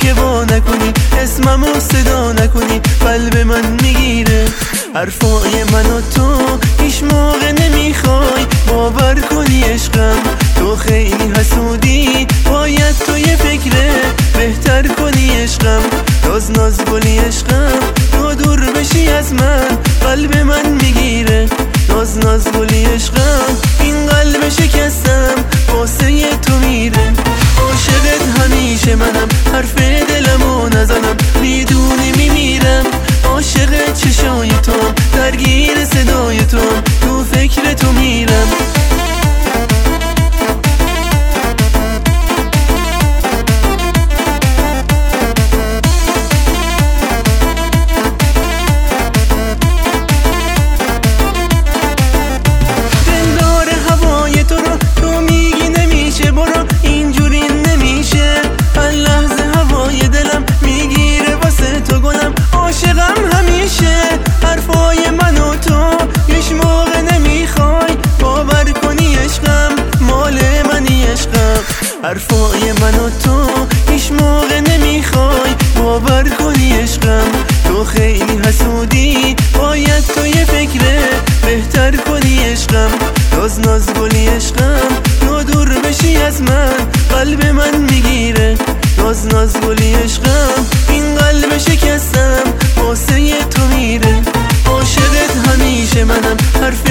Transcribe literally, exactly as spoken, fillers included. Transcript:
که وا نکنی، اسممو صدا نکنی، قلب من میگیره. حرفای من و تو هیچ موقع نمیخوای باور کنی عشقم، تو خیلی حسودی، باید تو یه فکر بهتر کنی عشقم. ناز ناز گلی عشقم، تو دور بشی از من قلب من میگیره. ناز ناز گلی عشقم، این قلب شکستم واسه تو میره. عاشقت همیشه منم، حرف دلمو نزنم، میدونی میمیرم. عاشق چشای تو، درگیر صدای تو، تو فکر تو میرم. حرفای من و تو هیچ موقع نمیخوای باور کنی عشقم، تو خیلی حسودی، باید تو یه فکر بهتر کنی عشقم. ناز ناز گلی عشقم، تو دور بشی از من قلب من میگیره. ناز ناز گلی عشقم، این قلب شکستم واسه تو میره. عاشقت همیشه منم، حرف